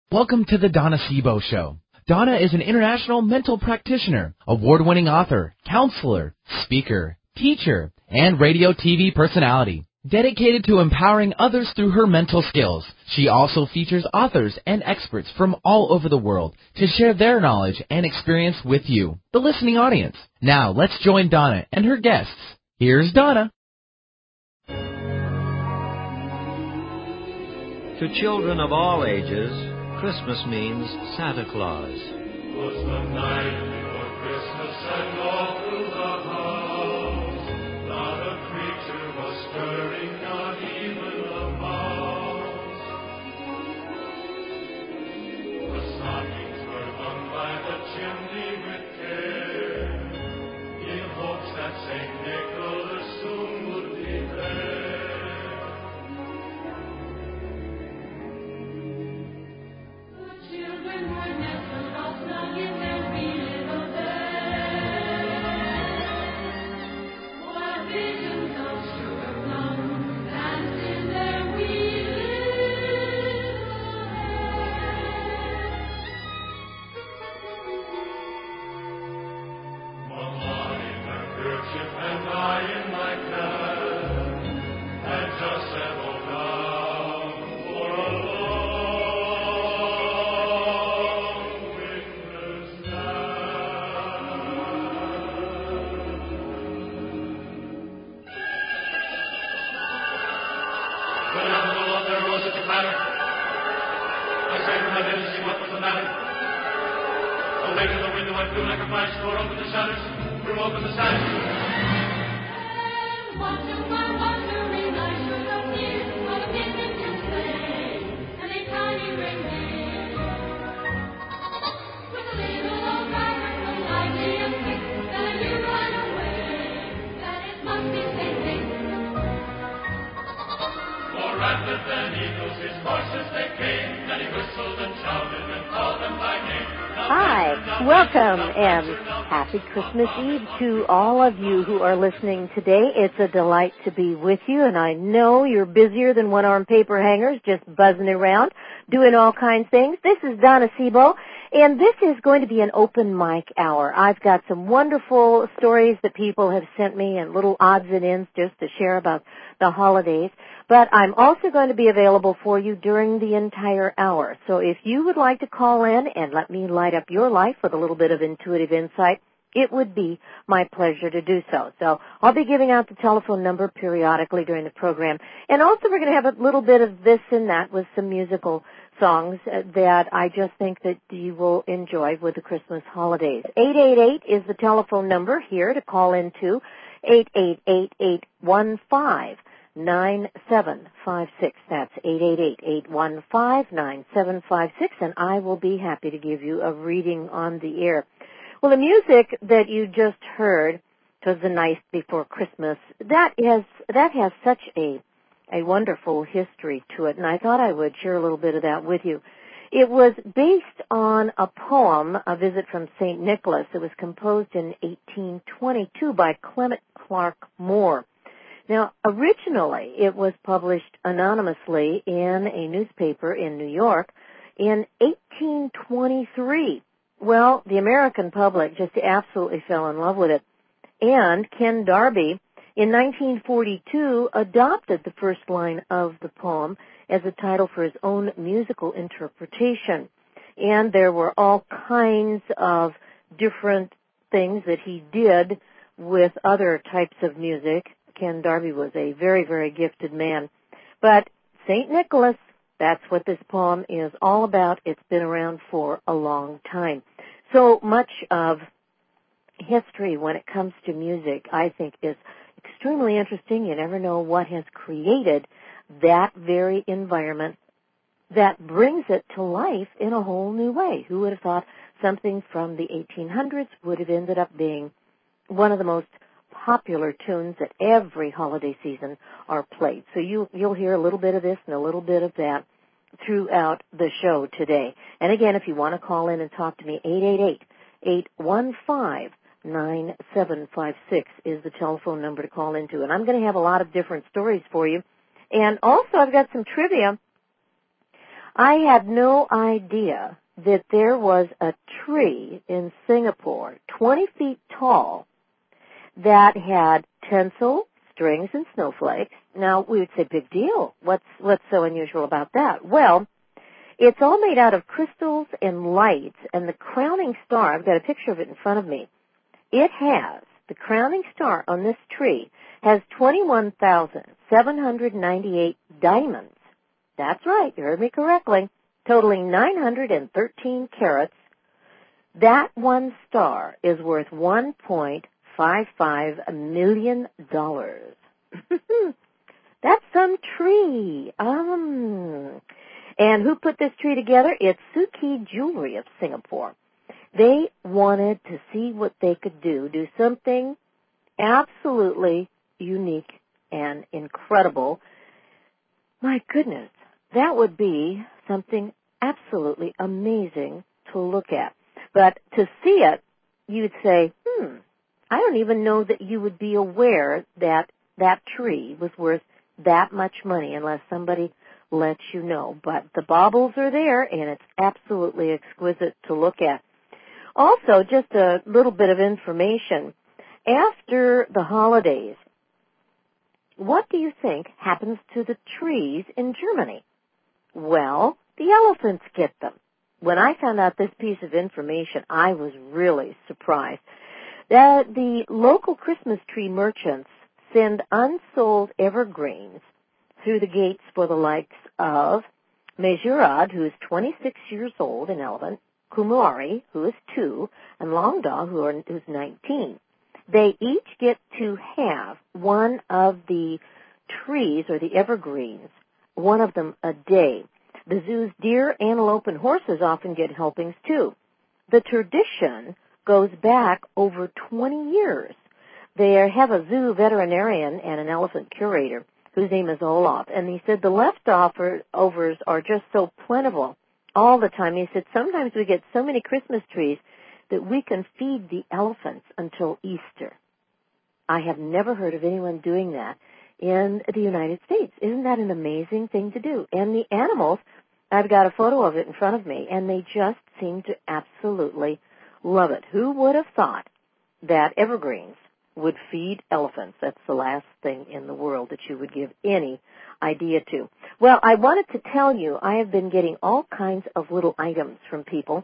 Welcome to the Donna Sebo Show. Donna is an international mental practitioner, award-winning author, counselor, speaker, teacher, and radio TV personality. Dedicated to empowering others through her mental skills, she also features authors and experts from all over the world to share their knowledge and experience with you, the listening audience. Now, let's join Donna and her guests. Here's Donna. To children of all ages, Christmas means Santa Claus. Was the night before Christmas and all through the house, not a creature was stirring, not even a mouse. The stockings were hung by the chimney with care, in hopes that St. Nicholas soon would be there. Hi, welcome and happy Christmas Eve to all of you who are listening today. It's a delight to be with you, and I know you're busier than one-armed paper hangers, just buzzing around, doing all kinds of things. This is Donna Sebo, and this is going to be an open mic hour. I've got some wonderful stories that people have sent me and little odds and ends just to share about the holidays. But I'm also going to be available for you during the entire hour. So if you would like to call in and let me light up your life with a little bit of intuitive insight, it would be my pleasure to do so. So I'll be giving out the telephone number periodically during the program. And also we're going to have a little bit of this and that with some musical songs that I just think that you will enjoy with the Christmas holidays. 888 is the telephone number here to call into, 888-815-9756. That's 888-815-9756, and I will be happy to give you a reading on the air. Well, the music that you just heard was The Night Before Christmas. That has such a wonderful history to it, and I thought I would share a little bit of that with you. It was based on a poem, A Visit from St. Nicholas. It was composed in 1822 by Clement Clark Moore. Now, originally, it was published anonymously in a newspaper in New York in 1823. Well, the American public just absolutely fell in love with it. And Ken Darby, in 1942, adopted the first line of the poem as a title for his own musical interpretation. And there were all kinds of different things that he did with other types of music. Ken Darby was a very, very gifted man. But St. Nicholas, that's what this poem is all about. It's been around for a long time. So much of history when it comes to music, I think, is extremely interesting. You never know what has created that very environment that brings it to life in a whole new way. Who would have thought something from the 1800s would have ended up being one of the most popular tunes that every holiday season are played. So you'll hear a little bit of this and a little bit of that throughout the show today. And again, if you want to call in and talk to me, 888-815-9756 is the telephone number to call into. And I'm going to have a lot of different stories for you. And also I've got some trivia I had no idea that there was a tree in Singapore, 20 feet tall, that had tinsel, strings, and snowflakes. Now, we would say, big deal. What's so unusual about that? Well, it's all made out of crystals and lights, and the crowning star, I've got a picture of it in front of me, the crowning star on this tree has 21,798 diamonds. That's right, you heard me correctly, totaling 913 carats. That one star is worth $1.55 million. That's some tree. And who put this tree together? It's Suki Jewelry of Singapore. They wanted to see what they could do something absolutely unique and incredible. My goodness, that would be something absolutely amazing to look at. But to see it, you'd say, I don't even know that you would be aware that that tree was worth that much money unless somebody lets you know. But the baubles are there, and it's absolutely exquisite to look at. Also, just a little bit of information. After the holidays, what do you think happens to the trees in Germany? Well, the elephants get them. When I found out this piece of information, I was really surprised. The local Christmas tree merchants send unsold evergreens through the gates for the likes of Mejurad, who is 26 years old, an elephant, Kumari, who is 2, and Longda, who's 19. They each get to have one of the trees or the evergreens, one of them a day. The zoo's deer, antelope, and horses often get helpings too. The tradition goes back over 20 years. They have a zoo veterinarian and an elephant curator whose name is Olaf, and he said the leftovers are just so plentiful all the time. He said sometimes we get so many Christmas trees that we can feed the elephants until Easter. I have never heard of anyone doing that in the United States. Isn't that an amazing thing to do? And the animals, I've got a photo of it in front of me, and they just seem to absolutely love it. Who would have thought that evergreens would feed elephants? That's the last thing in the world that you would give any idea to. Well, I wanted to tell you I have been getting all kinds of little items from people.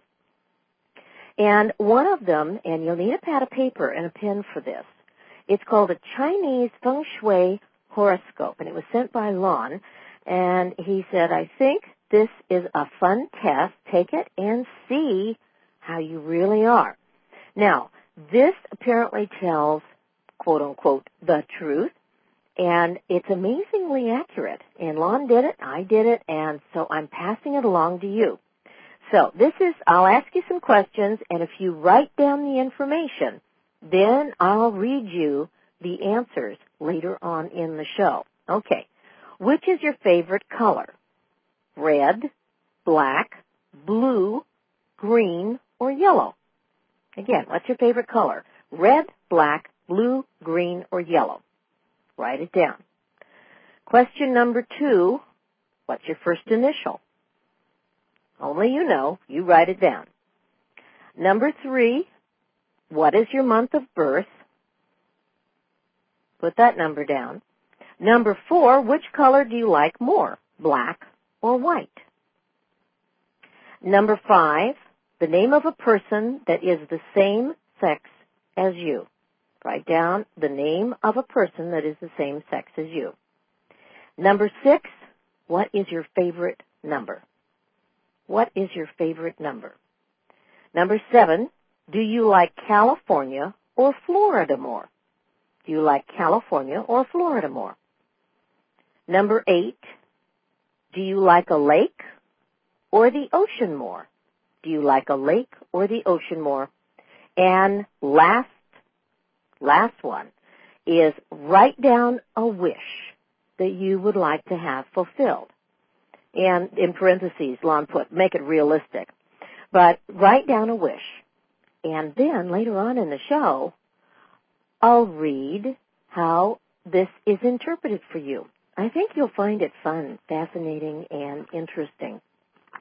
And one of them, and you'll need a pad of paper and a pen for this, it's called a Chinese Feng Shui horoscope, and it was sent by Lon. And he said, I think this is a fun test. Take it and see how you really are. Now, this apparently tells, quote unquote, the truth, and it's amazingly accurate. And Lon did it, I did it, and so I'm passing it along to you. So I'll ask you some questions, and if you write down the information, then I'll read you the answers later on in the show. Okay. Which is your favorite color? Red, black, blue, green, or yellow? Again, what's your favorite color? Red, black, blue, green, or yellow? Write it down. Question number 2, what's your first initial? Only you know. You write it down. Number 3, what is your month of birth? Put that number down. Number 4, which color do you like more, black or white? Number 5, the name of a person that is the same sex as you. Write down the name of a person that is the same sex as you. Number 6, what is your favorite number? What is your favorite number? Number 7, do you like California or Florida more? Do you like California or Florida more? Number 8, do you like a lake or the ocean more? Do you like a lake or the ocean more? And last one is write down a wish that you would like to have fulfilled. And in parentheses, Lon put, make it realistic. But write down a wish. And then later on in the show, I'll read how this is interpreted for you. I think you'll find it fun, fascinating, and interesting.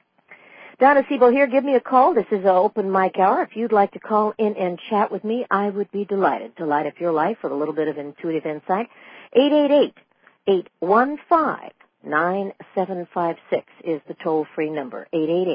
Donna Sebo here. Give me a call. This is an open mic hour. If you'd like to call in and chat with me, I would be delighted to light up your life with a little bit of intuitive insight. 888-815-9756 is the toll-free number.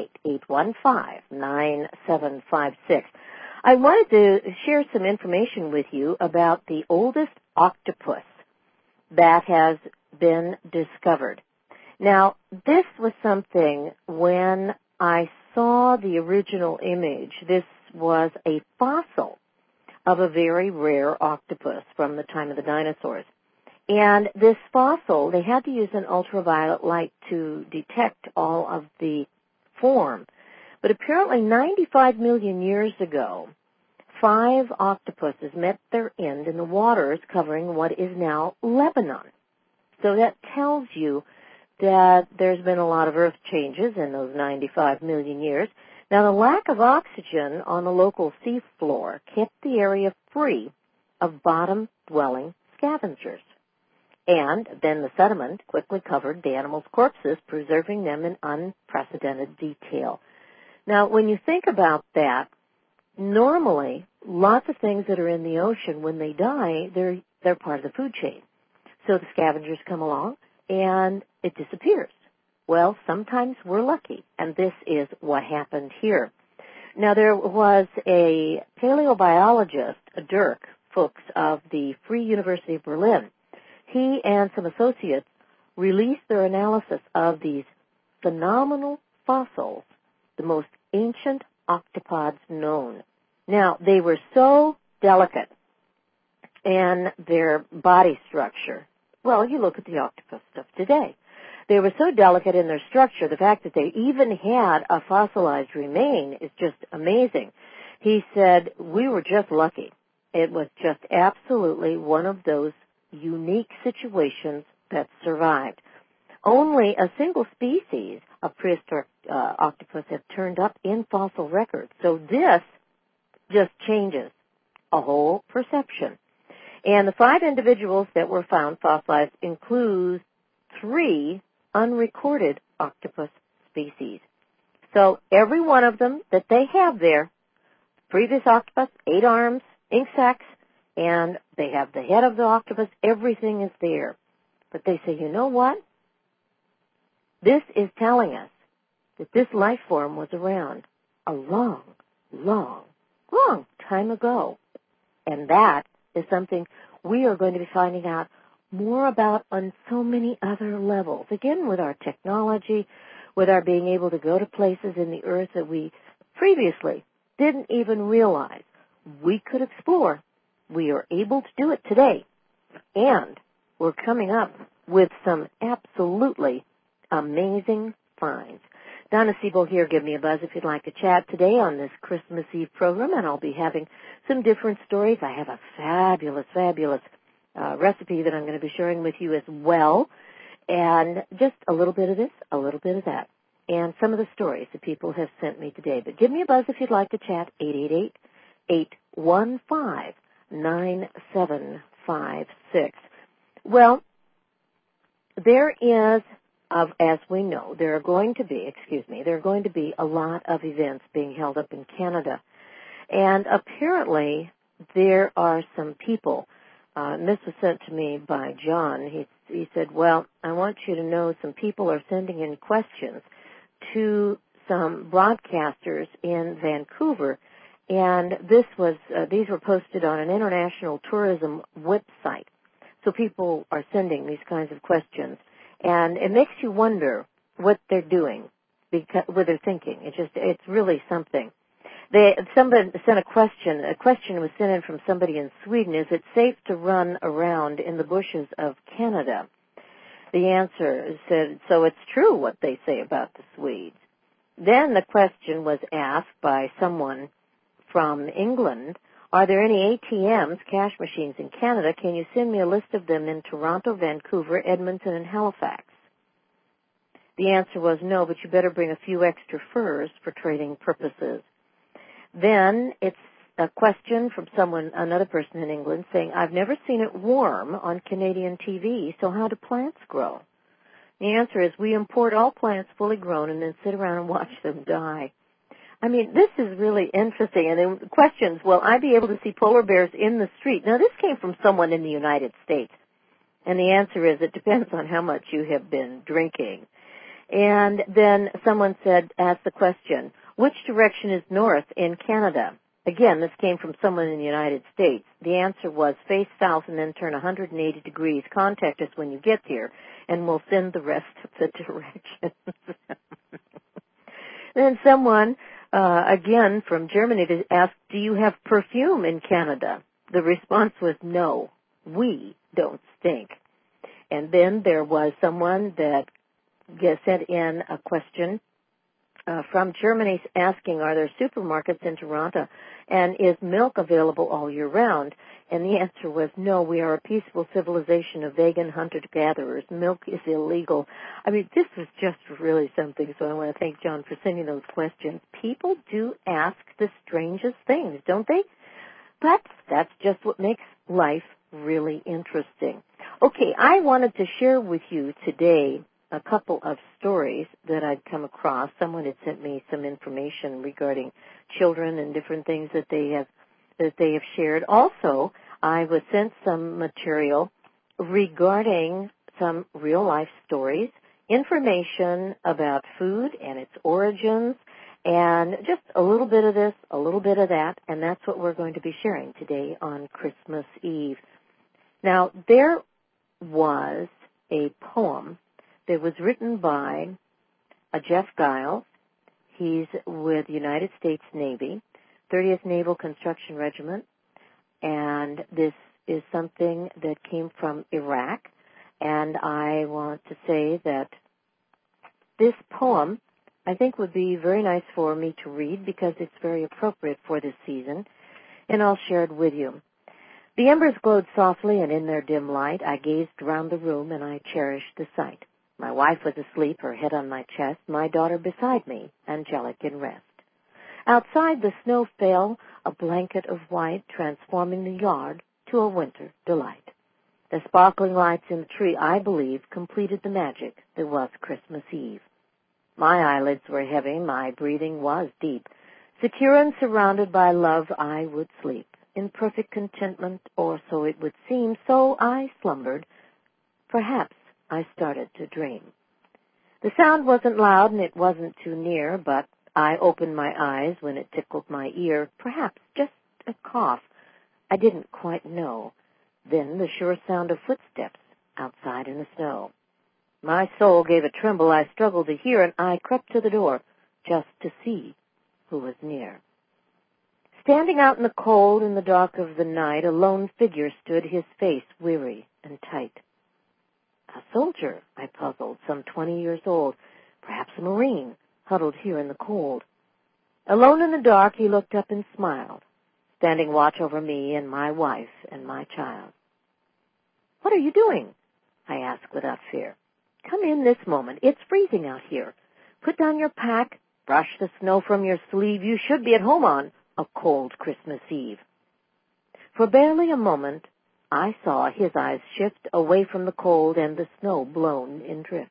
888-815-9756. I wanted to share some information with you about the oldest octopus that has been discovered. Now, this was something when I saw the original image. This was a fossil of a very rare octopus from the time of the dinosaurs. And this fossil, they had to use an ultraviolet light to detect all of the form. But apparently 95 million years ago, 5 octopuses met their end in the waters covering what is now Lebanon. So that tells you that there's been a lot of earth changes in those 95 million years. Now, the lack of oxygen on the local seafloor kept the area free of bottom-dwelling scavengers. And then the sediment quickly covered the animals' corpses, preserving them in unprecedented detail. Now, when you think about that, normally, lots of things that are in the ocean, when they die, they're part of the food chain. So the scavengers come along, and it disappears. Well, sometimes we're lucky, and this is what happened here. Now, there was a paleobiologist, Dirk Fuchs, of the Free University of Berlin. He and some associates released their analysis of these phenomenal fossils, the most ancient octopods known. Now, they were so delicate in their body structure. Well, you look at the octopus stuff today. They were so delicate in their structure, the fact that they even had a fossilized remain is just amazing. He said, we were just lucky. It was just absolutely one of those unique situations that survived. Only a single species of prehistoric octopus have turned up in fossil records. So this just changes a whole perception. And the 5 individuals that were found fossilized include 3 unrecorded octopus species. So every one of them that they have there, previous octopus, 8 arms, ink sacs, and they have the head of the octopus, everything is there. But they say, you know what? This is telling us that this life form was around a long, long, long time ago. And that is something we are going to be finding out more about on so many other levels. Again, with our technology, with our being able to go to places in the earth that we previously didn't even realize we could explore. We are able to do it today. And we're coming up with some absolutely amazing finds. Donna Sebo here. Give me a buzz if you'd like to chat today on this Christmas Eve program, and I'll be having some different stories. I have a fabulous recipe that I'm going to be sharing with you as well, and just a little bit of this, a little bit of that, and some of the stories that people have sent me today. But give me a buzz if you'd like to chat, 888-815-9756. Well, there is, as we know, there are going to be a lot of events being held up in Canada. And apparently there are some people, and this was sent to me by John. He said, well, I want you to know some people are sending in questions to some broadcasters in Vancouver. And these were posted on an international tourism website. So people are sending these kinds of questions. And it makes you wonder what they're doing, what they're thinking. It's really something. Somebody sent a question. A question was sent in from somebody in Sweden. Is it safe to run around in the bushes of Canada? The answer said, so it's true what they say about the Swedes. Then the question was asked by someone from England, are there any ATMs, cash machines in Canada? Can you send me a list of them in Toronto, Vancouver, Edmonton, and Halifax? The answer was no, but you better bring a few extra furs for trading purposes. Then it's a question from another person in England saying, I've never seen it warm on Canadian TV, so how do plants grow? The answer is we import all plants fully grown and then sit around and watch them die. I mean, this is really interesting. And then questions, will I be able to see polar bears in the street? Now, this came from someone in the United States. And the answer is it depends on how much you have been drinking. And then someone asked the question, which direction is north in Canada? Again, this came from someone in the United States. The answer was face south and then turn 180 degrees. Contact us when you get here, and we'll send the rest of the directions. Then someone, again from Germany, asked, do you have perfume in Canada? The response was no, we don't stink. And then there was someone that sent in a question from Germany asking, are there supermarkets in Toronto, and is milk available all year round? And the answer was no, we are a peaceful civilization of vegan hunter-gatherers. Milk is illegal. I mean, this was just really something, so I want to thank John for sending those questions. People do ask the strangest things, don't they? But that's just what makes life really interesting. Okay, I wanted to share with you today a couple of stories that I'd come across. Someone had sent me some information regarding children and different things that they have shared. Also, I was sent some material regarding some real life stories, information about food and its origins, and just a little bit of this, a little bit of that, and that's what we're going to be sharing today on Christmas Eve. Now, there was a poem that was written by Jeff Giles. He's with the United States Navy, 30th Naval Construction Regiment, and this is something that came from Iraq. And I want to say that this poem, I think, would be very nice for me to read because it's very appropriate for this season, and I'll share it with you. The embers glowed softly, and in their dim light I gazed round the room, and I cherished the sight. My wife was asleep, her head on my chest, my daughter beside me, angelic in rest. Outside the snow fell, a blanket of white, transforming the yard to a winter delight. The sparkling lights in the tree, I believe, completed the magic that was Christmas Eve. My eyelids were heavy, my breathing was deep. Secure and surrounded by love, I would sleep. In perfect contentment, or so it would seem, so I slumbered. Perhaps I started to dream. The sound wasn't loud and it wasn't too near, but I opened my eyes when it tickled my ear. Perhaps just a cough. I didn't quite know. Then the sure sound of footsteps outside in the snow. My soul gave a tremble I struggled to hear, and I crept to the door just to see who was near. Standing out in the cold in the dark of the night, a lone figure stood, his face weary and tight. A soldier, I puzzled, some 20 years old, perhaps a Marine, huddled here in the cold. Alone in the dark, he looked up and smiled, standing watch over me and my wife and my child. What are you doing? I asked without fear. Come in this moment. It's freezing out here. Put down your pack, brush the snow from your sleeve. You should be at home on a cold Christmas Eve. For barely a moment, I saw his eyes shift away from the cold and the snow blown in drifts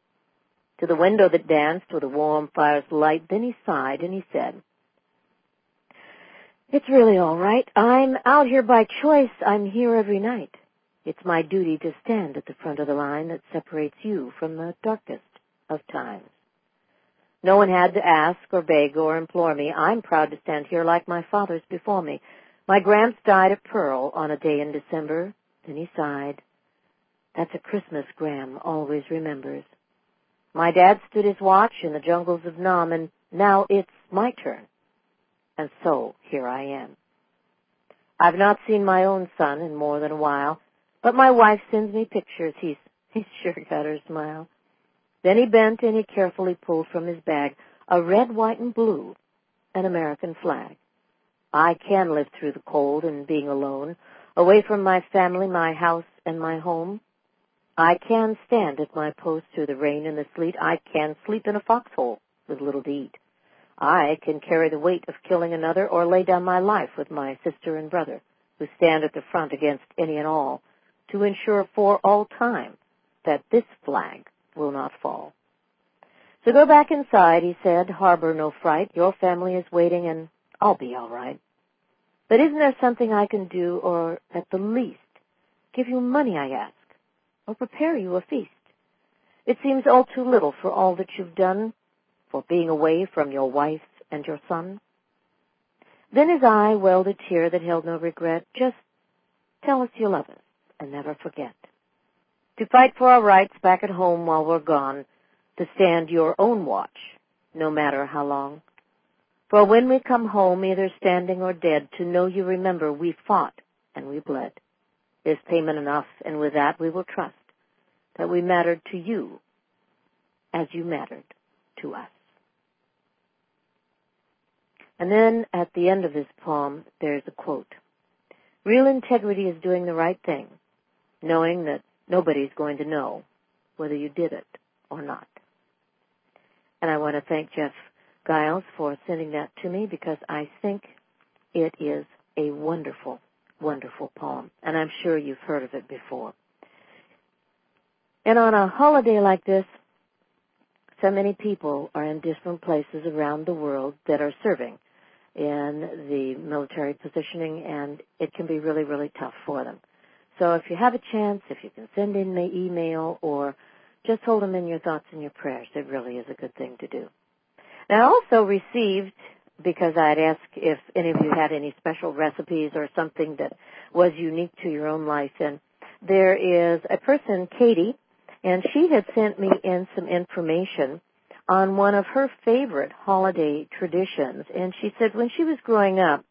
to the window that danced with a warm fire's light. Then he sighed and he said, "It's really all right. I'm out here by choice. I'm here every night. It's my duty to stand at the front of the line that separates you from the darkest of times. No one had to ask or beg or implore me. I'm proud to stand here like my fathers before me. My Gramps died at Pearl on a day in December." Then he sighed. "That's a Christmas Gram always remembers. My dad stood his watch in the jungles of Nam, and now it's my turn. And so here I am. I've not seen my own son in more than a while, but my wife sends me pictures. He's sure got her smile." Then he bent and he carefully pulled from his bag a red, white, and blue, an American flag. I can live through the cold and being alone, away from my family, my house, and my home. I can stand at my post through the rain and the sleet. I can sleep in a foxhole with little to eat. I can carry the weight of killing another or lay down my life with my sister and brother, who stand at the front against any and all, to ensure for all time that this flag will not fall. So go back inside, he said, harbor no fright. Your family is waiting and I'll be all right. But isn't there something I can do, or at the least, give you money, I ask, or prepare you a feast? It seems all too little for all that you've done, for being away from your wife and your son. Then his eye welled a tear that held no regret. Just tell us you love us and never forget to fight for our rights back at home while we're gone, to stand your own watch, no matter how long. For when we come home, either standing or dead, to know you remember we fought and we bled is payment enough, and with that we will trust that we mattered to you as you mattered to us. And then at the end of this poem, there's a quote. Real integrity is doing the right thing, knowing that nobody's going to know whether you did it or not. And I want to thank Jeff Giles for sending that to me, because I think it is a wonderful, wonderful poem. And I'm sure you've heard of it before. And on a holiday like this, so many people are in different places around the world that are serving in the military positioning, and it can be really, really tough for them. So if you have a chance, if you can send in my email or just hold them in your thoughts and your prayers, it really is a good thing to do. Now, I also received, because I'd asked if any of you had any special recipes or something that was unique to your own life, and there is a person, Katie, and she had sent me in some information on one of her favorite holiday traditions. And she said when she was growing up,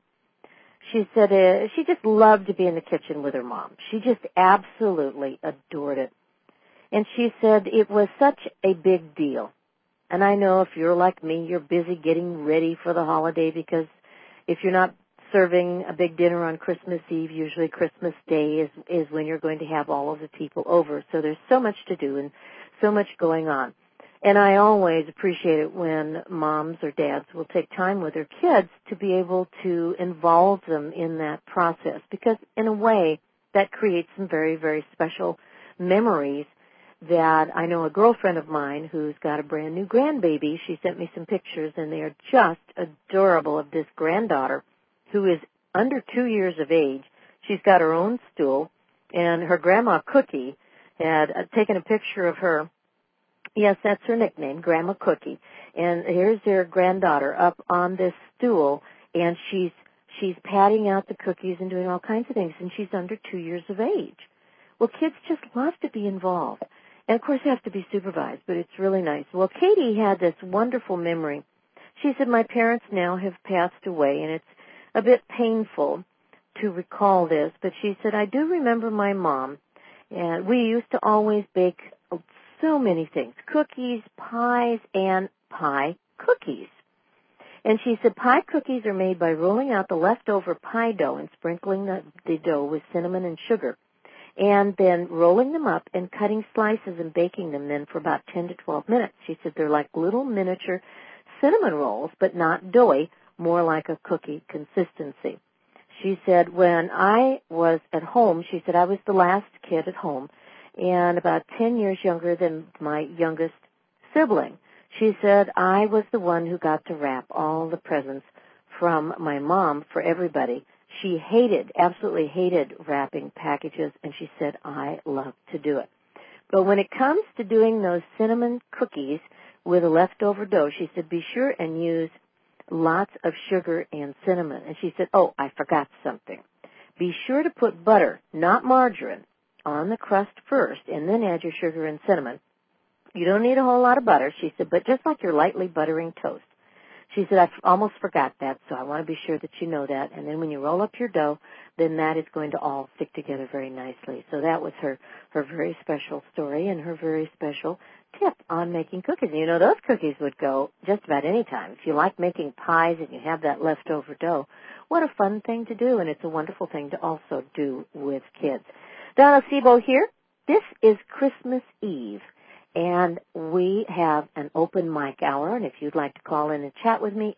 she said she just loved to be in the kitchen with her mom. She just absolutely adored it. And she said it was such a big deal. And I know if you're like me, you're busy getting ready for the holiday, because if you're not serving a big dinner on Christmas Eve, usually Christmas Day is when you're going to have all of the people over. So there's so much to do and so much going on. And I always appreciate it when moms or dads will take time with their kids to be able to involve them in that process, because in a way that creates some very, very special memories. That I know a girlfriend of mine who's got a brand new grandbaby, she sent me some pictures, and they are just adorable, of this granddaughter who is under 2 years of age. She's got her own stool, and her grandma Cookie had taken a picture of her. Yes, that's her nickname, Grandma Cookie. And here's their granddaughter up on this stool, and she's patting out the cookies and doing all kinds of things, and she's under 2 years of age. Well, kids just love to be involved. And, of course, they have to be supervised, but it's really nice. Well, Katie had this wonderful memory. She said, my parents now have passed away, and it's a bit painful to recall this, but she said, I do remember my mom, and we used to always bake so many things, cookies, pies, and pie cookies. And she said pie cookies are made by rolling out the leftover pie dough and sprinkling the dough with cinnamon and sugar, and then rolling them up and cutting slices and baking them then for about 10 to 12 minutes. She said they're like little miniature cinnamon rolls, but not doughy, more like a cookie consistency. She said when I was at home, she said I was the last kid at home and about 10 years younger than my youngest sibling. She said I was the one who got to wrap all the presents from my mom for everybody. She absolutely hated wrapping packages, and she said, I love to do it. But when it comes to doing those cinnamon cookies with a leftover dough, she said, be sure and use lots of sugar and cinnamon. And she said, oh, I forgot something. Be sure to put butter, not margarine, on the crust first, and then add your sugar and cinnamon. You don't need a whole lot of butter, she said, but just like you're lightly buttering toast. She said, I almost forgot that, so I want to be sure that you know that. And then when you roll up your dough, then that is going to all stick together very nicely. So that was her very special story and her very special tip on making cookies. And you know, those cookies would go just about any time. If you like making pies and you have that leftover dough, what a fun thing to do, and it's a wonderful thing to also do with kids. Donna Sebo here. This is Christmas Eve. And we have an open mic hour, and if you'd like to call in and chat with me,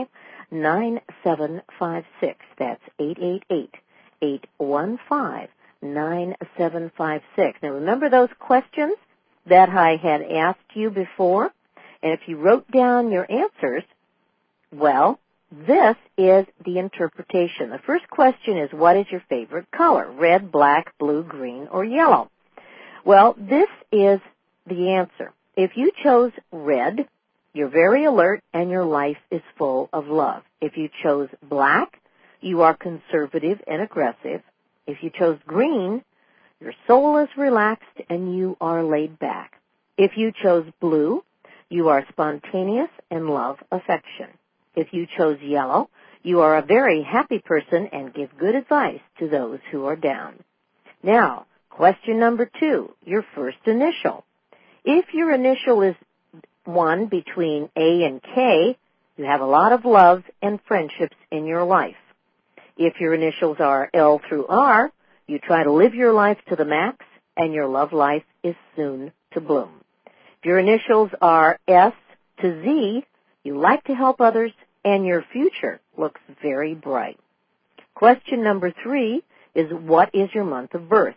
888-815-9756. That's 888-815-9756. 9756. Now remember those questions that I had asked you before? And if you wrote down your answers, well, this is the interpretation. The first question is, what is your favorite color? Red, black, blue, green, or yellow? Well, this is the answer. If you chose red, you're very alert and your life is full of love. If you chose black, you are conservative and aggressive. If you chose green, your soul is relaxed and you are laid back. If you chose blue, you are spontaneous and love affection. If you chose yellow, you are a very happy person and give good advice to those who are down. Now, question number 2, your first initial. If your initial is one between A and K, you have a lot of love and friendships in your life. If your initials are L through R, you try to live your life to the max and your love life is soon to bloom. If your initials are S to Z, you like to help others and your future looks very bright. Question number 3 is, what is your month of birth?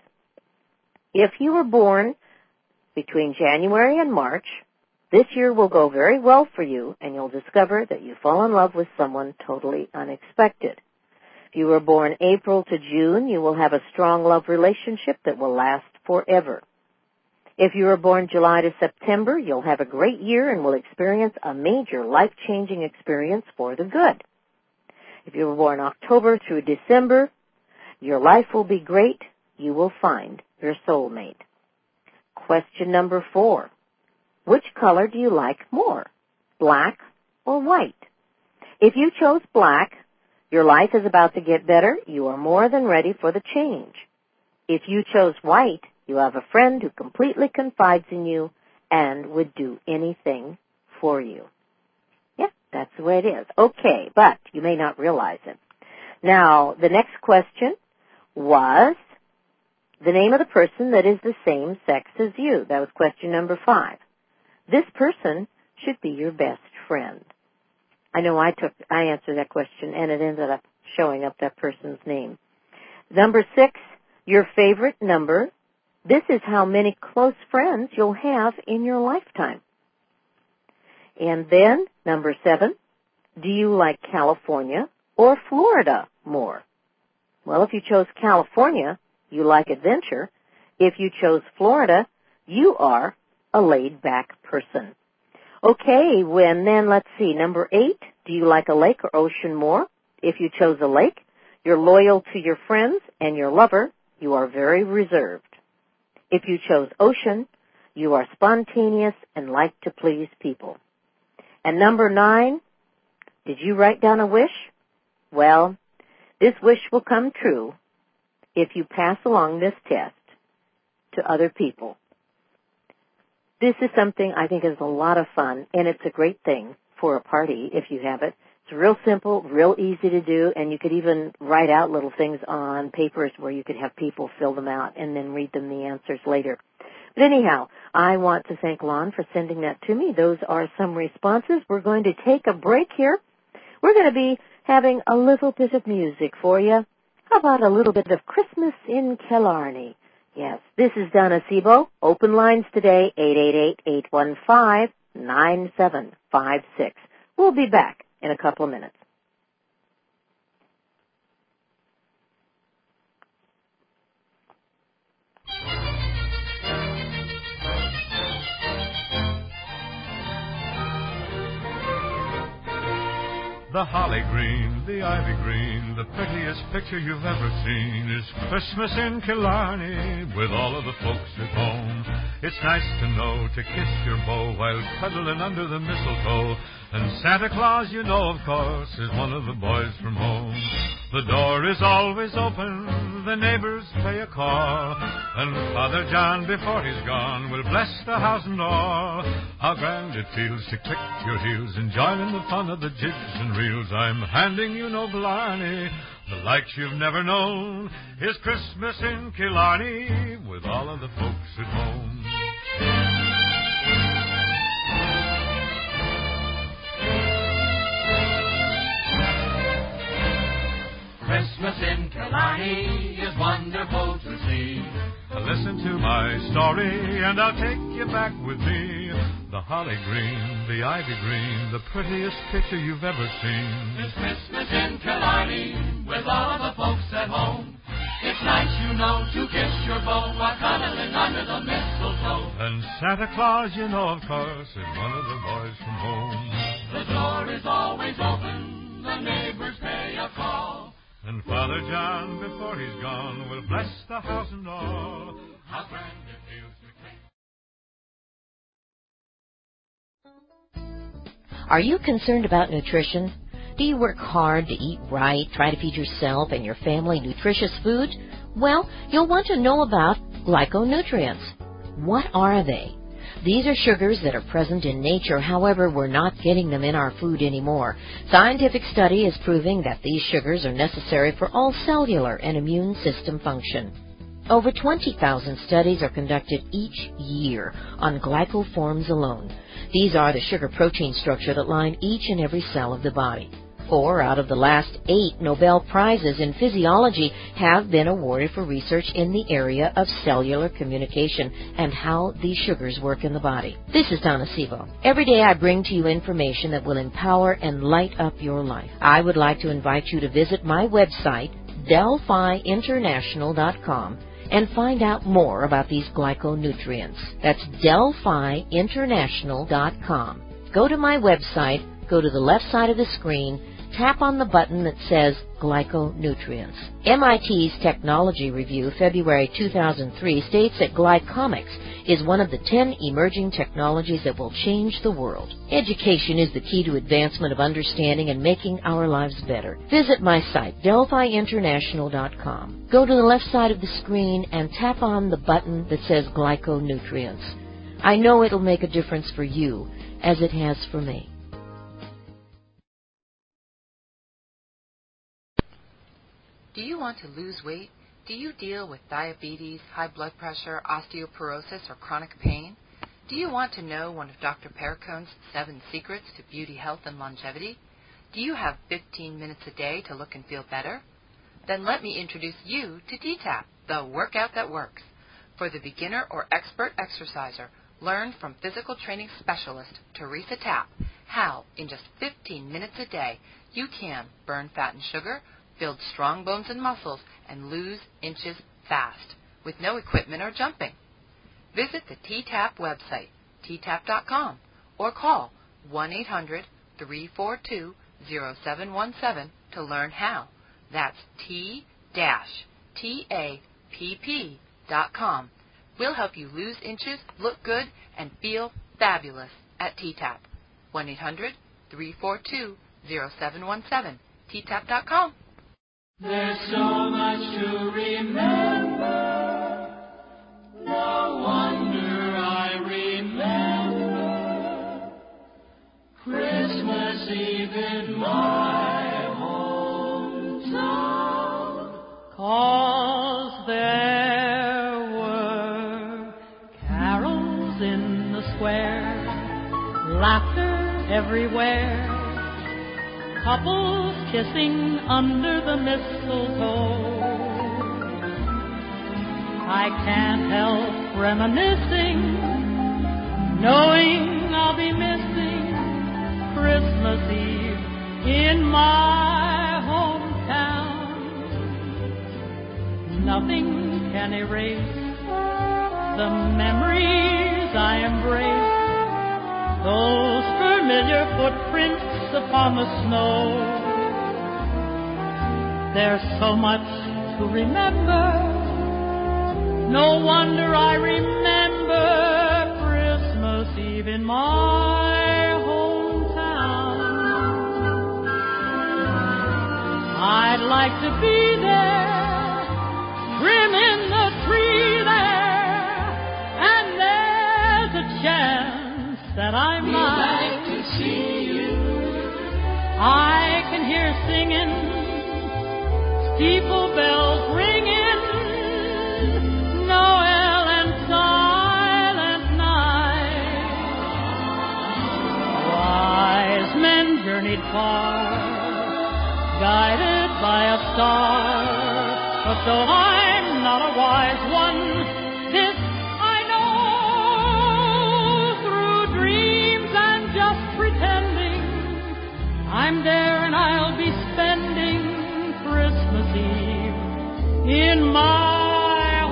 If you were born between January and March, this year will go very well for you and you'll discover that you fall in love with someone totally unexpected. If you were born April to June, you will have a strong love relationship that will last forever. If you were born July to September, you'll have a great year and will experience a major life-changing experience for the good. If you were born October through December, your life will be great. You will find your soulmate. Question number 4. Which color do you like more, black or white? If you chose black, your life is about to get better. You are more than ready for the change. If you chose white, you have a friend who completely confides in you and would do anything for you. Yeah, that's the way it is. Okay, but you may not realize it. Now, the next question was the name of the person that is the same sex as you. That was question number 5. This person should be your best friend. I know I answered that question and it ended up showing up that person's name. Number 6, your favorite number. This is how many close friends you'll have in your lifetime. And then, number 7, do you like California or Florida more? Well, if you chose California, you like adventure. If you chose Florida, you are a laid-back person. Okay, then let's see. Number 8, do you like a lake or ocean more? If you chose a lake, you're loyal to your friends and your lover. You are very reserved. If you chose ocean, you are spontaneous and like to please people. And number 9, did you write down a wish? Well, this wish will come true if you pass along this test to other people. This is something I think is a lot of fun, and it's a great thing for a party if you have it. It's real simple, real easy to do, and you could even write out little things on papers where you could have people fill them out and then read them the answers later. But anyhow, I want to thank Lon for sending that to me. Those are some responses. We're going to take a break here. We're going to be having a little bit of music for you. How about a little bit of Christmas in Killarney? Yes, this is Donna Sebo. Open lines today, 888-815-9756. We'll be back in a couple of minutes. The holly green, the ivy green, the prettiest picture you've ever seen is Christmas in Killarney with all of the folks at home. It's nice to know to kiss your beau while cuddling under the mistletoe. And Santa Claus, you know, of course, is one of the boys from home. The door is always open, the neighbors pay a call, and Father John, before he's gone, will bless the house and all. How grand it feels to click your heels and join in the fun of the jigs and reels. I'm handing you no blarney, the likes you've never known. Is Christmas in Killarney with all of the folks at home. Christmas in Killarney is wonderful. cheerful to see. Listen to my story, and I'll take you back with me. The holly green, the ivy green, the prettiest picture you've ever seen. It's Christmas in Killarney, with all the folks at home. It's nice, you know, to kiss your beau while cuddling under the mistletoe. And Santa Claus, you know, of course, is one of the boys from home. The door is always open, the neighbors pay a call. And Father John, before he's gone, will bless the house and all. How grand it feels to clean. Are you concerned about nutrition? Do you work hard to eat right, try to feed yourself and your family nutritious food? Well, you'll want to know about glyconutrients. What are they? These are sugars that are present in nature, however, we're not getting them in our food anymore. Scientific study is proving that these sugars are necessary for all cellular and immune system function. Over 20,000 studies are conducted each year on glycoforms alone. These are the sugar-protein structure that line each and every cell of the body. 4 out of the last 8 Nobel Prizes in physiology have been awarded for research in the area of cellular communication and how these sugars work in the body. This is Donna Sevo. Every day I bring to you information that will empower and light up your life. I would like to invite you to visit my website, DelphiInternational.com, and find out more about these glyconutrients. That's DelphiInternational.com. Go to my website, go to the left side of the screen, tap on the button that says Glyconutrients. MIT's Technology Review, February 2003, states that glycomics is one of the 10 emerging technologies that will change the world. Education is the key to advancement of understanding and making our lives better. Visit my site, DelphiInternational.com. Go to the left side of the screen and tap on the button that says Glyconutrients. I know it'll make a difference for you, as it has for me. Do you want to lose weight? Do you deal with diabetes, high blood pressure, osteoporosis, or chronic pain? Do you want to know one of Dr. Perricone's 7 secrets to beauty, health, and longevity? Do you have 15 minutes a day to look and feel better? Then let me introduce you to T-TAP, the workout that works. For the beginner or expert exerciser, learn from physical training specialist Teresa Tapp how, in just 15 minutes a day, you can burn fat and sugar, build strong bones and muscles, and lose inches fast, with no equipment or jumping. Visit the T-TAP website, ttap.com, or call 1-800-342-0717 to learn how. That's T-TAPP.com. We'll help you lose inches, look good, and feel fabulous at T-TAP. 1-800-342-0717, ttap.com. There's so much to remember. No wonder I remember Christmas Eve in my hometown. 'Cause there were carols in the square, laughter everywhere, couples kissing under the mistletoe. I can't help reminiscing, knowing I'll be missing Christmas Eve in my hometown. Nothing can erase the memories I embrace, those familiar footprints upon the snow. There's so much to remember. No wonder I remember Christmas Eve in my hometown. I'd like to be there, trimming the tree there, and there's a chance that I might to see you. I can hear singing, steeple bells ringing, Noel and silent night. Wise men journeyed far, guided by a star, but though I'm not a wise one. This I know through dreams and just pretending. I'm there and I'll be spending Christmas Eve in my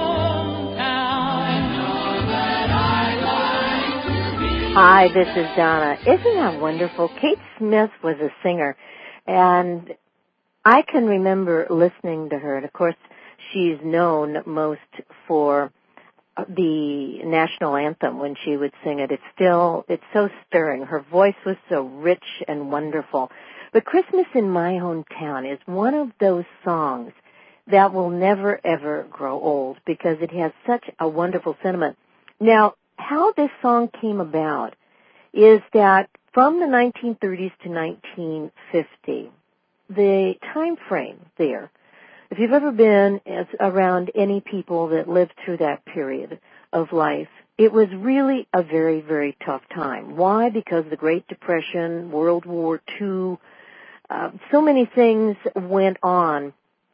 hometown. I know that I like to be. Hi, this is Donna. Isn't that wonderful? Kate Smith was a singer, and I can remember listening to her. And, of course, she's known most for the national anthem when she would sing it. It's so stirring. Her voice was so rich and wonderful. But Christmas in My Hometown is one of those songs that will never, ever grow old because it has such a wonderful sentiment. Now, how this song came about is that from the 1930s to 1950, the time frame there, if you've ever been around any people that lived through that period of life, it was really a very, very tough time. Why? Because the Great Depression, World War II, so many things went on.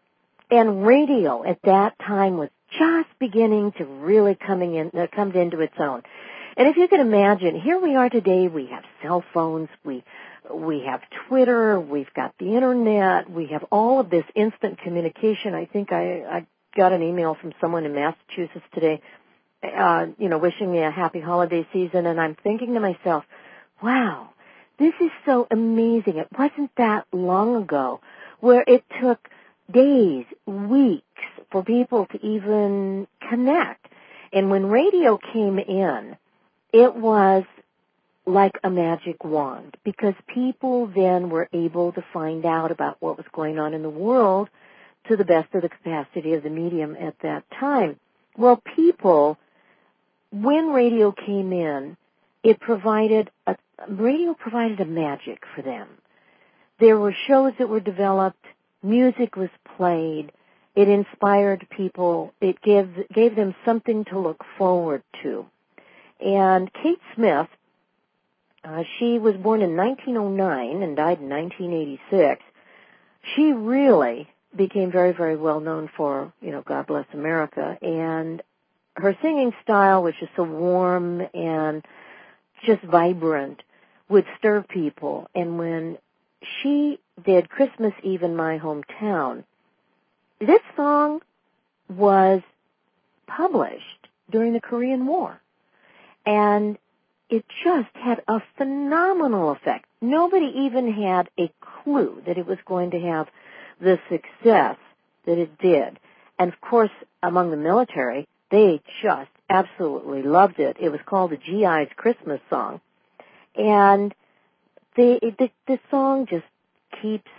And radio at that time was just beginning to really come into its own. And if you can imagine, here we are today, we have cell phones, we have Twitter, we've got the internet, we have all of this instant communication. I think I got an email from someone in Massachusetts today, wishing me a happy holiday season, and I'm thinking to myself, wow, this is so amazing. It wasn't that long ago where it took days, weeks for people to even connect. And when radio came in, it was like a magic wand because people then were able to find out about what was going on in the world to the best of the capacity of the medium at that time. Well, people, when radio came in, radio provided a magic for them. There were shows that were developed, music was played, it inspired people, it gave them something to look forward to. And Kate Smith, she was born in 1909 and died in 1986. She really became very, very well known for, God Bless America. And her singing style, which is so warm and just vibrant, would stir people. And when she did Christmas Eve in My Hometown, this song was published during the Korean War. And it just had a phenomenal effect. Nobody even had a clue that it was going to have the success that it did. And, of course, among the military, they just absolutely loved it. It was called the GI's Christmas song. And the song just keeps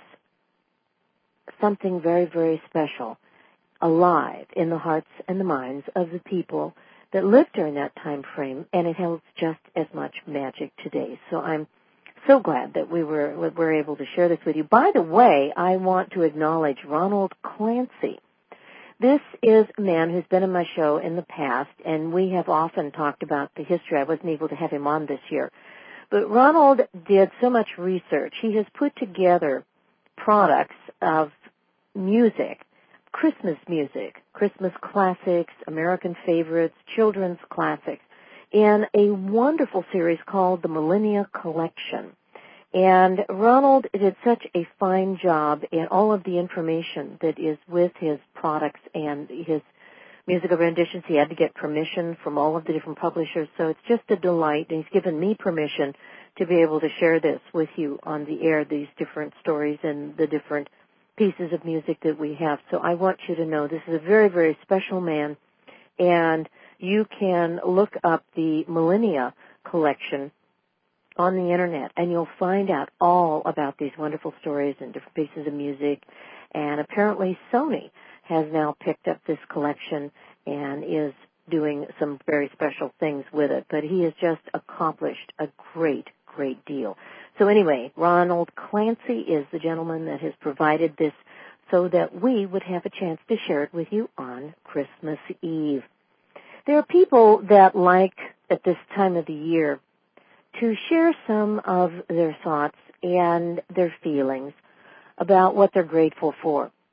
something very, very special alive in the hearts and the minds of the people that lived during that time frame, and it holds just as much magic today. So I'm so glad that we were able to share this with you. By the way, I want to acknowledge Ronald Clancy. This is a man who's been on my show in the past, and we have often talked about the history. I wasn't able to have him on this year. But Ronald did so much research. He has put together products of music, Christmas music, Christmas classics, American favorites, children's classics, in a wonderful series called the Millennia Collection. And Ronald did such a fine job in all of the information that is with his products and his musical renditions. He had to get permission from all of the different publishers, so it's just a delight. And he's given me permission to be able to share this with you on the air, these different stories and the different pieces of music that we have. So I want you to know this is a very, very special man, and you can look up the Millennia Collection on the internet, and you'll find out all about these wonderful stories and different pieces of music. And apparently Sony has now picked up this collection and is doing some very special things with it. But he has just accomplished a great, great deal. So anyway, Ronald Clancy is the gentleman that has provided this so that we would have a chance to share it with you on Christmas Eve. There are people that like, at this time of the year, to share some of their thoughts and their feelings about what they're grateful for.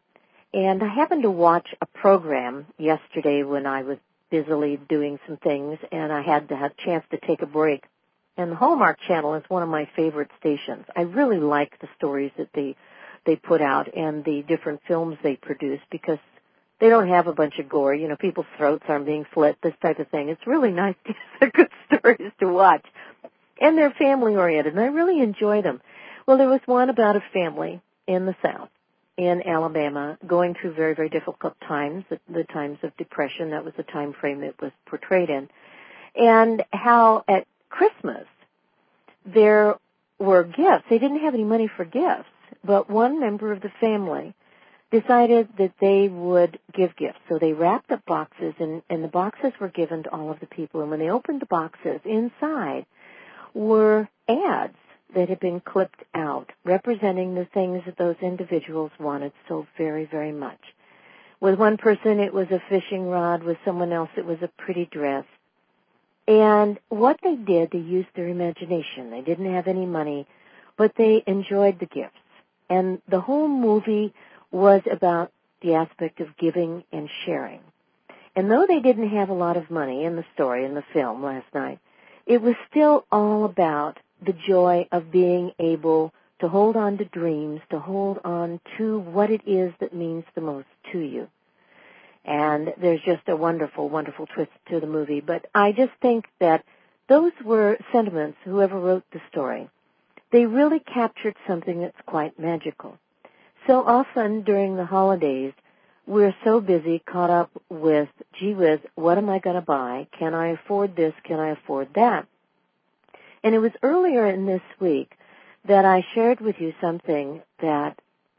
And I happened to watch a program yesterday when I was busily doing some things, and I had to have a chance to take a break. And the Hallmark Channel is one of my favorite stations. I really like the stories that they put out and the different films they produce because they don't have a bunch of gore. You know, people's throats aren't being slit, this type of thing. It's really nice. They're good stories to watch. And they're family-oriented, and I really enjoy them. Well, there was one about a family in the South, in Alabama, going through very, very difficult times, the times of depression. That was the time frame it was portrayed in. And how at Christmas there were gifts. They didn't have any money for gifts, but one member of the family decided that they would give gifts. So they wrapped up boxes, and the boxes were given to all of the people. And when they opened the boxes, inside were ads that had been clipped out, representing the things that those individuals wanted so very, very much. With one person, it was a fishing rod. With someone else, it was a pretty dress. And what they did, they used their imagination. They didn't have any money, but they enjoyed the gifts. And the whole movie was about the aspect of giving and sharing. And though they didn't have a lot of money in the story, in the film last night, it was still all about the joy of being able to hold on to dreams, to hold on to what it is that means the most to you. And there's just a wonderful, wonderful twist to the movie. But I just think that those were sentiments, whoever wrote the story, they really captured something that's quite magical. So often during the holidays, we're so busy, caught up with, gee whiz, what am I going to buy? Can I afford this? Can I afford that? And it was earlier in this week that I shared with you something that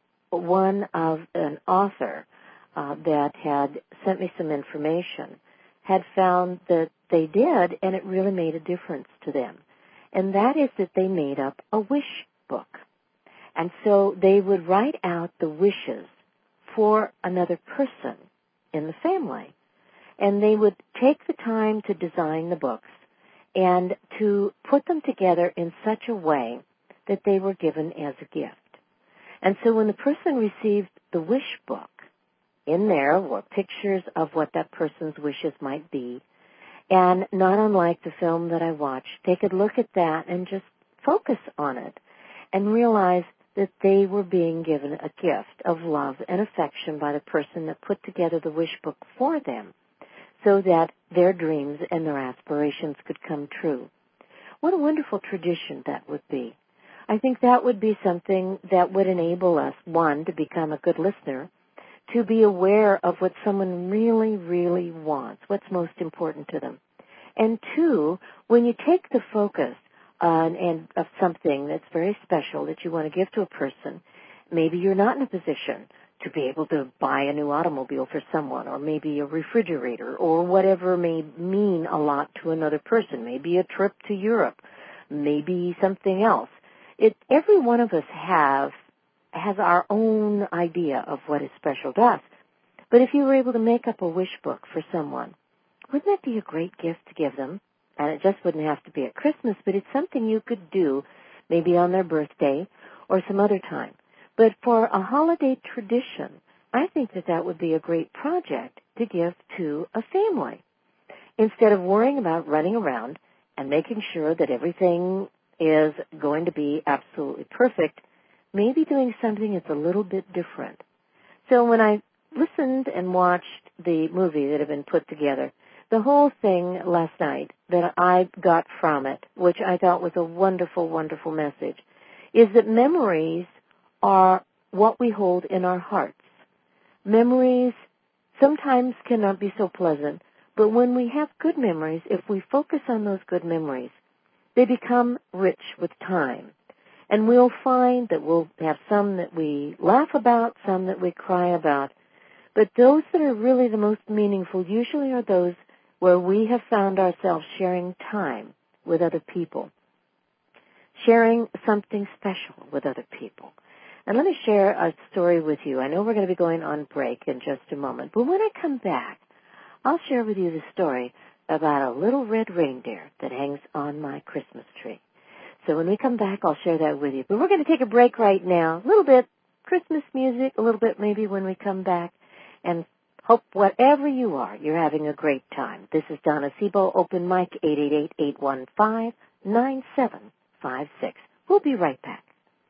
an author that had sent me some information had found that they did, and it really made a difference to them. And that is that they made up a wish book. And so they would write out the wishes for another person in the family. And they would take the time to design the books and to put them together in such a way that they were given as a gift. And so when the person received the wish book, in there were pictures of what that person's wishes might be. And not unlike the film that I watched, they could look at that and just focus on it and realize that they were being given a gift of love and affection by the person that put together the wish book for them so that their dreams and their aspirations could come true. What a wonderful tradition that would be. I think that would be something that would enable us, one, to become a good listener, to be aware of what someone really, really wants, what's most important to them. And two, when you take the focus of something that's very special that you want to give to a person, maybe you're not in a position to be able to buy a new automobile for someone, or maybe a refrigerator, or whatever may mean a lot to another person, maybe a trip to Europe, maybe something else. Every one of us has our own idea of what is special to us. But if you were able to make up a wish book for someone, wouldn't that be a great gift to give them? And it just wouldn't have to be at Christmas, but it's something you could do maybe on their birthday or some other time. But for a holiday tradition, I think that would be a great project to give to a family. Instead of worrying about running around and making sure that everything is going to be absolutely perfect, maybe doing something that's a little bit different. So when I listened and watched the movie that had been put together, the whole thing last night that I got from it, which I thought was a wonderful, wonderful message, is that memories are what we hold in our hearts. Memories sometimes cannot be so pleasant, but when we have good memories, if we focus on those good memories, they become rich with time. And we'll find that we'll have some that we laugh about, some that we cry about. But those that are really the most meaningful usually are those where we have found ourselves sharing time with other people, sharing something special with other people. And let me share a story with you. I know we're going to be going on break in just a moment, but when I come back, I'll share with you the story about a little red reindeer that hangs on my Christmas tree. So when we come back, I'll share that with you. But we're going to take a break right now, a little bit, Christmas music a little bit maybe when we come back, and hope whatever you are, you're having a great time. This is Donna Sebo, Open Mic, 888-815-9756. We'll be right back.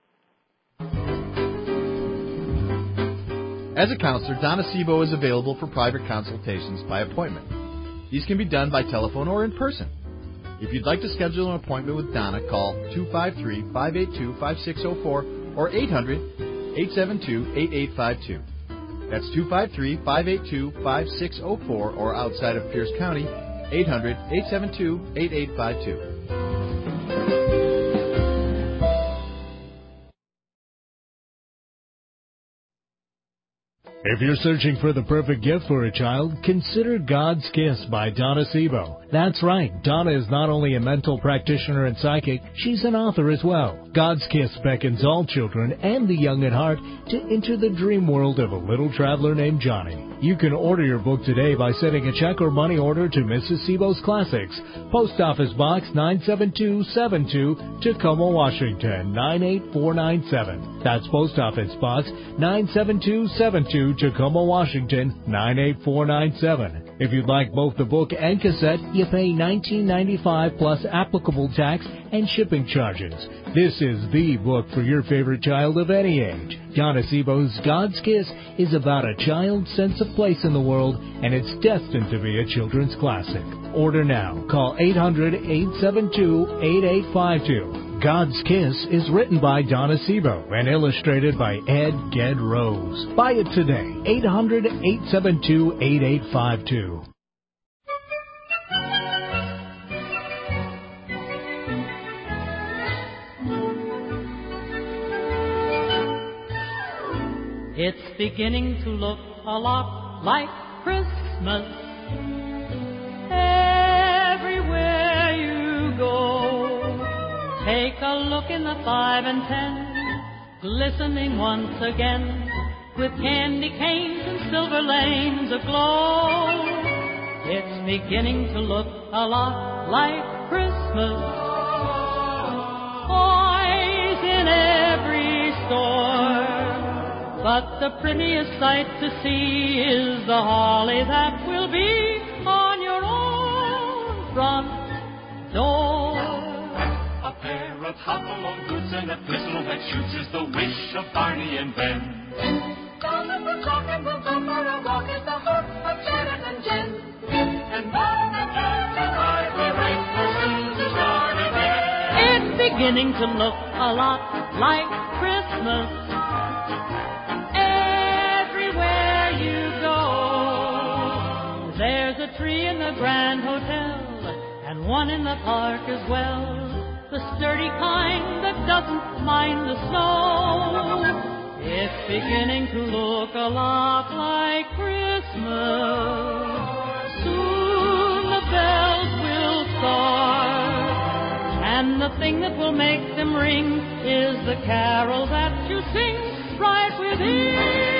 As a counselor, Donna Sebo is available for private consultations by appointment. These can be done by telephone or in person. If you'd like to schedule an appointment with Donna, call 253-582-5604 or 800-872-8852. That's 253-582-5604 or outside of Pierce County, 800-872-8852. If you're searching for the perfect gift for a child, consider God's Kiss by Donna Sebo. That's right, Donna is not only a mental practitioner and psychic, she's an author as well. God's Kiss beckons all children and the young at heart to enter the dream world of a little traveler named Johnny. You can order your book today by sending a check or money order to Mrs. Sebo's Classics, Post Office Box 97272, Tacoma, Washington 98497. That's Post Office Box 97272, Tacoma, Washington 98497. If you'd like both the book and cassette, you pay $19.95 plus applicable tax and shipping charges. This is the book for your favorite child of any age. Donna Sebo's God's Kiss is about a child's sense of place in the world, and it's destined to be a children's classic. Order now. Call 800-872-8852. God's Kiss is written by Donna Sebo and illustrated by Ed Ged Rose. Buy it today. 800-872-8852. It's beginning to look a lot like Christmas everywhere you go. Take a look in the 5 and 10, glistening once again, with candy canes and silver lanes aglow. It's beginning to look a lot like Christmas. Toys in every store, but the prettiest sight to see is the holly that will be on your own front door. A pair of hop-along boots and a pistol that shoots is the wish of Barney and Ben. Donald the Clock and we'll go for a walk is the hope of Janet and Jen. And Mom and Dad and I will wait for school to start again. It's beginning to look a lot like Christmas everywhere you go. There's a tree in the Grand Hotel and one in the park as well, the sturdy kind that doesn't mind the snow. It's beginning to look a lot like Christmas. Soon the bells will start, and the thing that will make them ring is the carol that you sing right within.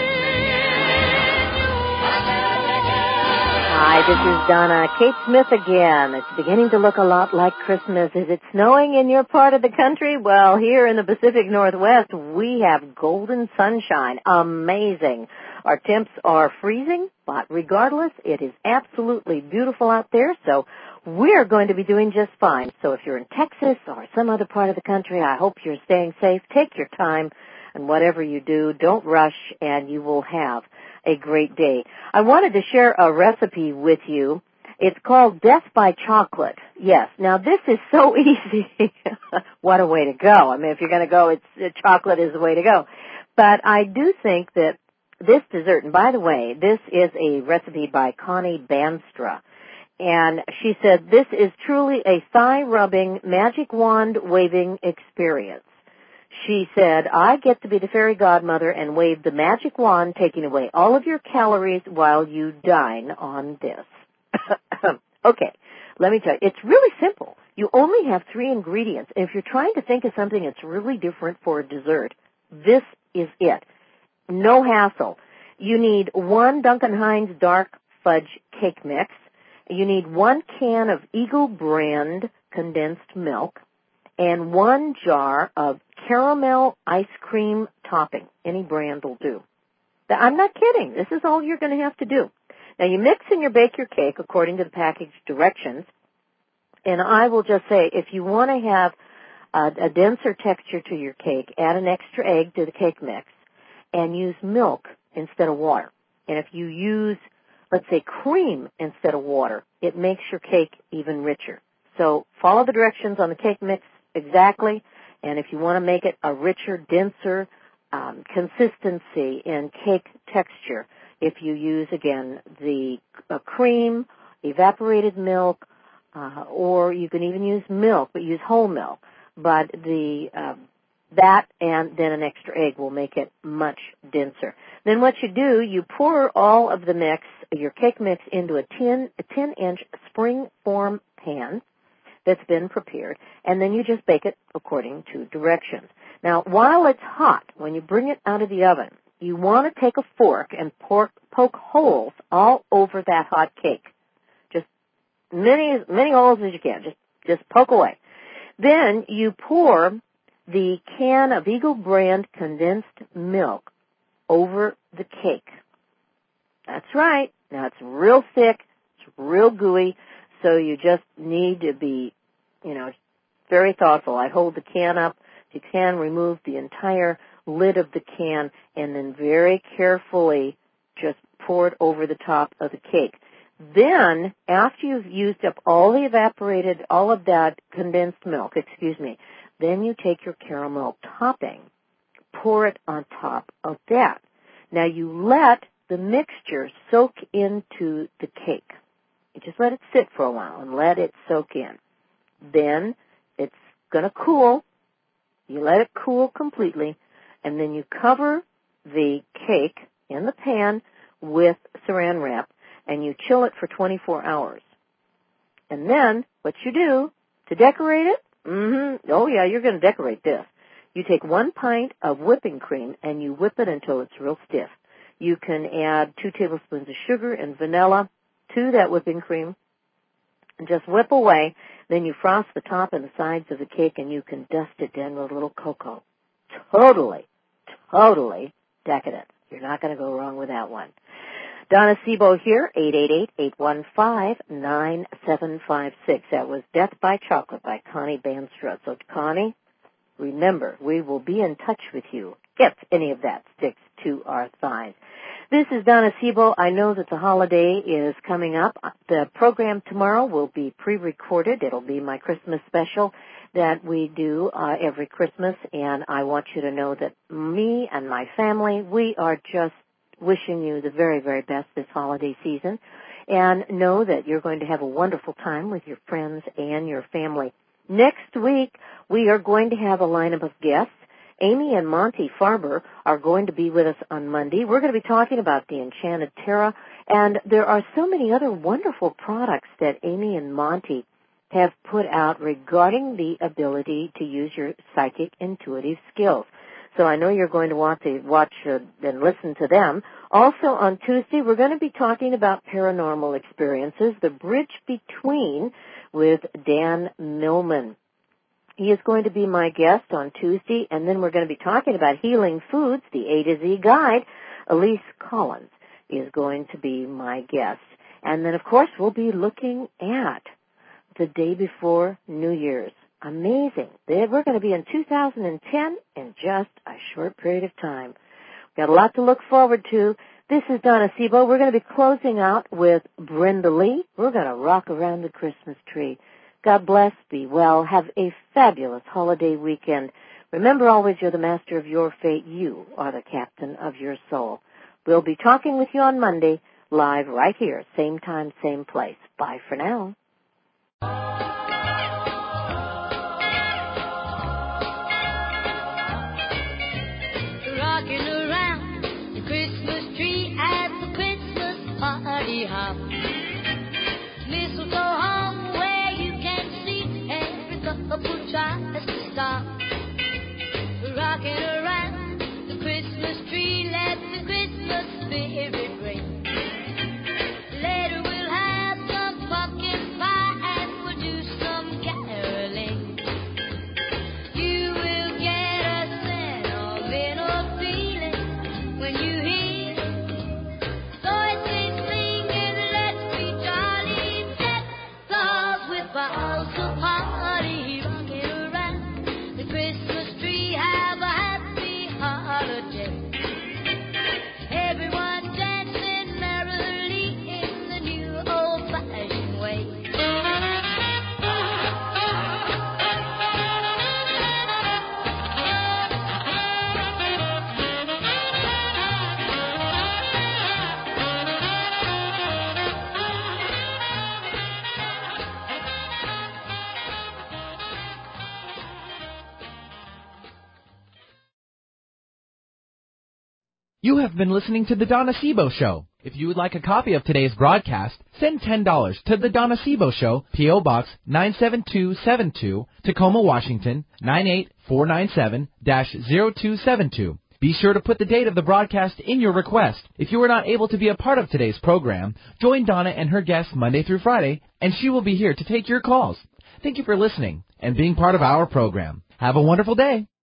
Hi, this is Donna. Kate Smith again. It's beginning to look a lot like Christmas. Is it snowing in your part of the country? Well, here in the Pacific Northwest, we have golden sunshine. Amazing. Our temps are freezing, but regardless, it is absolutely beautiful out there, so we're going to be doing just fine. So if you're in Texas or some other part of the country, I hope you're staying safe. Take your time, and whatever you do, don't rush, and you will have a great day. I wanted to share a recipe with you. It's called Death by Chocolate. Yes. Now this is so easy. What a way to go. I mean, if you're going to go, chocolate is the way to go. But I do think that this dessert, and by the way, this is a recipe by Connie Banstra. And she said, this is truly a thigh-rubbing, magic wand waving experience. She said, I get to be the fairy godmother and wave the magic wand, taking away all of your calories while you dine on this. Okay, let me tell you, it's really simple. You only have 3 ingredients. And if you're trying to think of something that's really different for a dessert, this is it. No hassle. You need 1 Duncan Hines dark fudge cake mix. You need 1 can of Eagle brand condensed milk, and 1 jar of caramel ice cream topping. Any brand will do. I'm not kidding. This is all you're going to have to do. Now, you mix and you bake your cake according to the package directions. And I will just say, if you want to have a denser texture to your cake, add an extra egg to the cake mix and use milk instead of water. And if you use, let's say, cream instead of water, it makes your cake even richer. So follow the directions on the cake mix exactly. And if you want to make it a richer, denser consistency in cake texture, if you use, again, the cream, evaporated milk, or you can even use milk, but use whole milk. But that and then an extra egg will make it much denser. Then what you do, you pour all of the mix, your cake mix, into a 10-inch spring-form pan that's been prepared, and then you just bake it according to directions. Now, while it's hot, when you bring it out of the oven, you want to take a fork and poke holes all over that hot cake. Just many holes as you can. Just poke away. Then you pour the can of Eagle brand condensed milk over the cake. That's right. Now, it's real thick. It's real gooey. So you just need to be, very thoughtful. I hold the can up. If you can, remove the entire lid of the can and then very carefully just pour it over the top of the cake. Then, after you've used up all of that condensed milk, then you take your caramel topping, pour it on top of that. Now, you let the mixture soak into the cake. You just let it sit for a while and let it soak in. Then it's going to cool. You let it cool completely, and then you cover the cake in the pan with saran wrap, and you chill it for 24 hours. And then what you do to decorate it, oh yeah, you're going to decorate this. You take 1 pint of whipping cream and you whip it until it's real stiff. You can add 2 tablespoons of sugar and vanilla to that whipping cream and just whip away. Then you frost the top and the sides of the cake and you can dust it in with a little cocoa. Totally decadent. You're not going to go wrong with that one. Donna Sebo here, 888-815-9756. That was Death by Chocolate by Connie Bandstra. So, Connie, remember, we will be in touch with you if any of that sticks to our thighs. This is Donna Sebo. I know that the holiday is coming up. The program tomorrow will be pre-recorded. It'll be my Christmas special that we do every Christmas, and I want you to know that me and my family, we are just wishing you the very, very best this holiday season, and know that you're going to have a wonderful time with your friends and your family. Next week, we are going to have a lineup of guests. Amy and Monty Farber are going to be with us on Monday. We're going to be talking about the Enchanted Terra, and there are so many other wonderful products that Amy and Monty have put out regarding the ability to use your psychic intuitive skills. So I know you're going to want to watch and listen to them. Also on Tuesday, we're going to be talking about paranormal experiences, The Bridge Between with Dan Millman. He is going to be my guest on Tuesday, and then we're going to be talking about healing foods, the A to Z guide. Elise Collins is going to be my guest. And then, of course, we'll be looking at the day before New Year's. Amazing. We're going to be in 2010 in just a short period of time. We've got a lot to look forward to. This is Donna Sebo. We're going to be closing out with Brenda Lee. We're going to rock around the Christmas tree. God bless, be well, have a fabulous holiday weekend. Remember always you're the master of your fate. You are the captain of your soul. We'll be talking with you on Monday, live right here, same time, same place. Bye for now. Rocking around the Christmas tree at the Christmas party hop. Mistletoe hung where you can see every couple tries to stop. Rocking around the Christmas tree, let the Christmas spirit ring. Later we'll have some pumpkin pie and we'll do some caroling. You will get a You have been listening to The Donna Sebo Show. If you would like a copy of today's broadcast, send $10 to The Donna Sebo Show, P.O. Box 97272, Tacoma, Washington, 98497-0272. Be sure to put the date of the broadcast in your request. If you are not able to be a part of today's program, join Donna and her guests Monday through Friday, and she will be here to take your calls. Thank you for listening and being part of our program. Have a wonderful day.